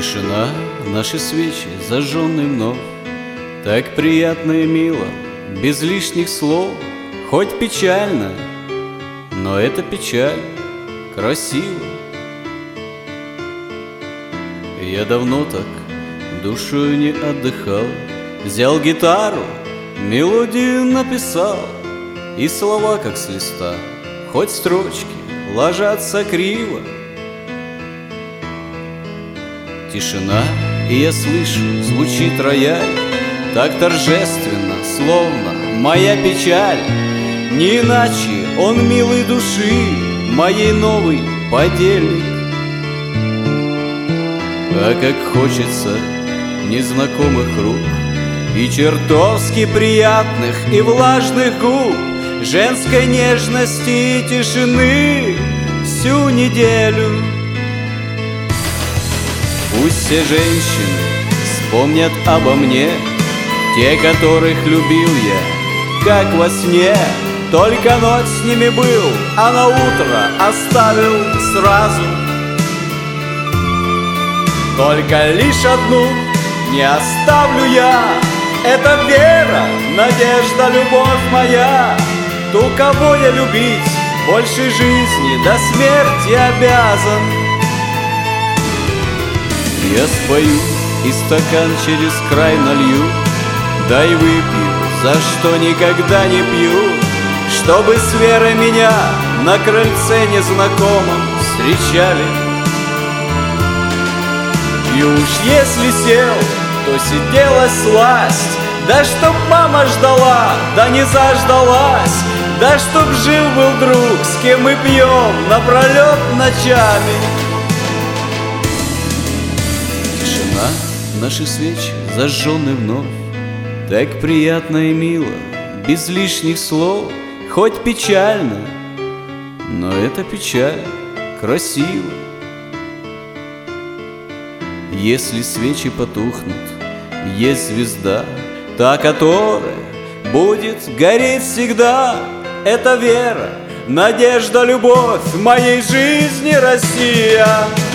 Тишина, наши свечи, зажженные вновь, так приятно и мило, без лишних слов. Хоть печально, но эта печаль красива. Я давно так душою не отдыхал, взял гитару, мелодию написал, и слова как с листа, хоть строчки ложатся криво. Тишина, и я слышу, звучит рояль, так торжественно, словно моя печаль. Не иначе он милой души, моей новый подельник. А как хочется незнакомых рук и чертовски приятных и влажных губ, женской нежности и тишины всю неделю. Пусть все женщины вспомнят обо мне, те, которых любил я, как во сне. Только ночь с ними был, а на утро оставил сразу. Только лишь одну не оставлю я, это вера, надежда, любовь моя. Ту, кого я любить больше жизни до смерти обязан. Я спою и стакан через край налью, дай выпью, за что никогда не пью, чтобы с верой меня на крыльце незнакомом встречали. И уж если сел, то сидела сласть, да чтоб мама ждала, да не заждалась, да чтоб жил-был друг, с кем мы пьем напролет ночами. Тишина, наши свечи зажжены вновь, так приятно и мило, без лишних слов. Хоть печально, но эта печаль красива. Если свечи потухнут, есть звезда, та, которая будет гореть всегда. Это вера, надежда, любовь моей жизни, Россия.